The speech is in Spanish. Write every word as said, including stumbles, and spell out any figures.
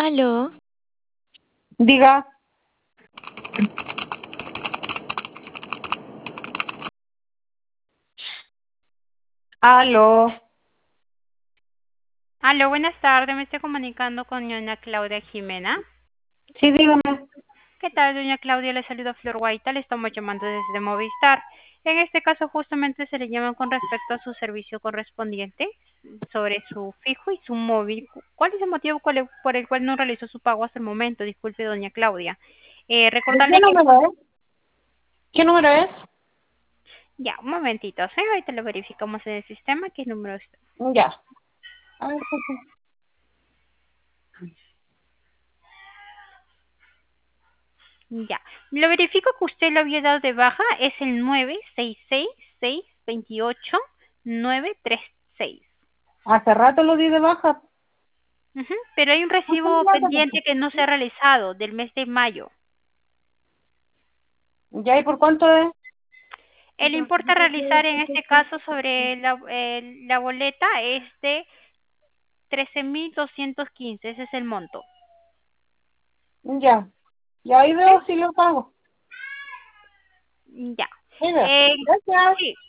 Aló. Diga. Aló. Aló, buenas tardes. Me estoy comunicando con doña Claudia Jimena. Sí, dígame. ¿Qué tal, doña Claudia? Le saluda Flor Guaita. Le estamos llamando desde Movistar. En este caso, justamente se le llama con respecto a su servicio correspondiente sobre su fijo y su móvil. ¿Cuál es el motivo cual- e, por el cual no realizó su pago hasta el momento? Disculpe, doña Claudia. Eh, ¿De qué recordarle que... número es? ¿Qué número es? Ya, un momentito. ¿Sí? Ahorita lo verificamos en el sistema. ¿Qué número es? Ya. A ver, pues, sí. Ya. Lo verifico que usted lo había dado de baja. Es el nueve seis seis seis dos ocho nueve tres seis. Hace rato lo di de baja. Ujú, pero hay un No sé recibo nada, pues. pendiente que no se ha realizado del mes de mayo. Ya, ¿y por cuánto es? El importe a realizar en este caso sobre la, el- la boleta es de trece mil doscientos quince. Ese es el monto. Ya. Ya ahí ¿Sí? veo si lo pago. Ya. Ahí veo. Eh, Gracias. sí.